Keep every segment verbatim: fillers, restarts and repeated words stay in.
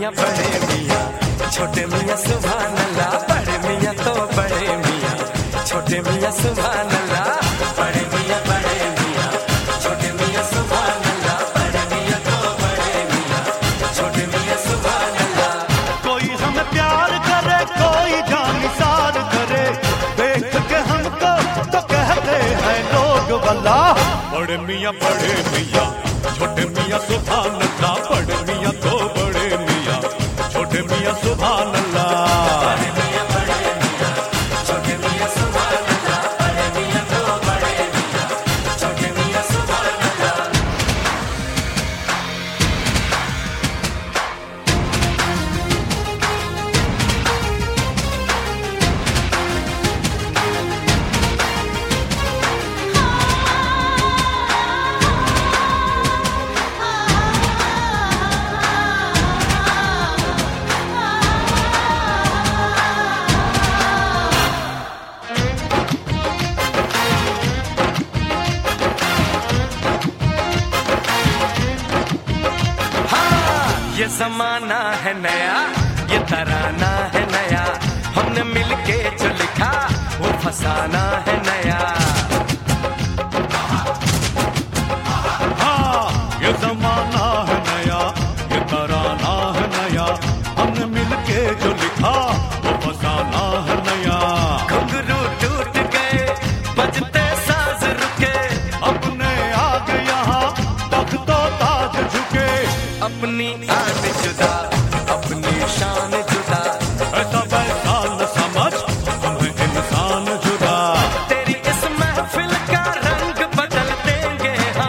मियाँ बड़े मियाँ, छोटे मियाँ सुभान अल्लाह। बड़े मियाँ तो बड़े मियाँ, छोटे मियाँ सुभान अल्लाह। बड़े मियाँ बड़े मियाँ, छोटे मियाँ सुभान अल्लाह। बड़े मियाँ तो बड़े मियाँ, छोटे मियाँ सुभान अल्लाह। कोई हमें प्यार करे, कोई जानिसार करे, देख के हमको तो कहते हैं लोग वल्ला। बड़े मियाँ बड़े मियाँ, छोटे मियाँ सुभान अल्लाह। बड़े मियाँ तो बड़े मियाँ, छोटे मियाँ सुभान अल्लाह। बड़े मियाँ बड़े मियाँ, छोटे मियाँ सुभान अल्लाह। बड़े मियाँ तो बड़े मियाँ, छोटे मियाँ सुभान अल्लाह। ये जमाना है नया, ये तराना है नया, हमने मिलके जो लिखा वो फसाना है नया। हाँ, ये जमाना है नया, ये तराना है नया, हमने मिलके जो लिखा वो फसाना है नया। घुंघरू टूट गए, बजते साज रुके, अपने आगे यहाँ तख्तो ताज झुके। अपनी आन जुदा, अपनी शान जुदा, ऐसा वैसा न समझ, हम हैं इंसान जुदा। तेरी इस महफिल का रंग बदल देंगे हम।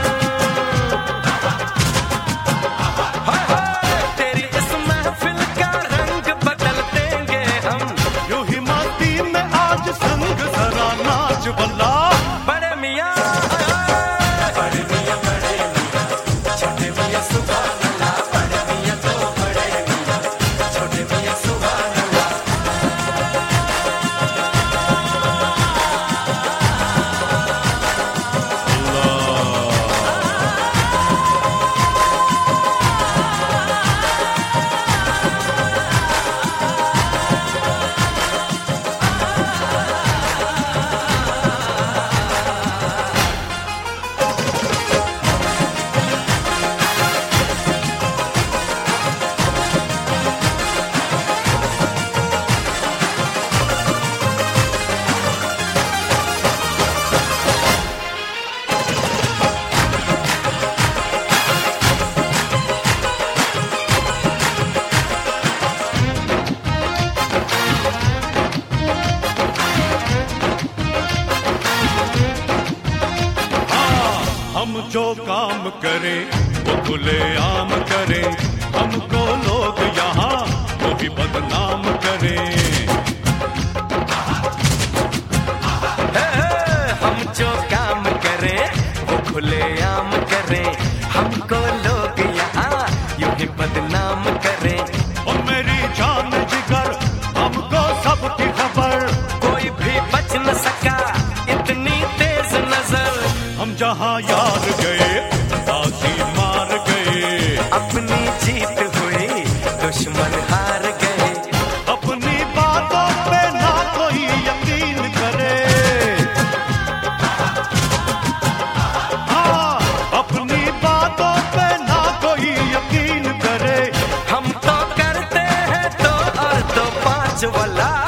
हाय हाय, तेरी इस महफिल का रंग बदल देंगे हम। यूं ही मस्ती में आज संग जरा नाच वल्ला। बड़े मियाँ, बड़े मियाँ बड़े मियाँ, छोटे मियाँ सुभान अल्लाह। बड़े मियाँ तो बड़े मियाँ, छोटे मियाँ सुभान अल्लाह। हम जो काम करें वो खुलेआम करें, हमको लोग यहाँ वो भी बदनाम करें। हे, हे, हम जो काम करें वो खुलेआम करें, हमको लोग यहाँ यूं ही बदनाम करें। और मेरी जान जिगर हमको सबकी खबर, कोई भी बच न सका इतनी तेज नजर। हम जहाँ यार गए बाजी मार गए। अपनी जीत हुई दुश्मन हार गए। अपनी बातों पे ना कोई यकीन करे। हाँ, अपनी बातों पे ना कोई यकीन करे। हम तो करते हैं तो और तो पांच वाला।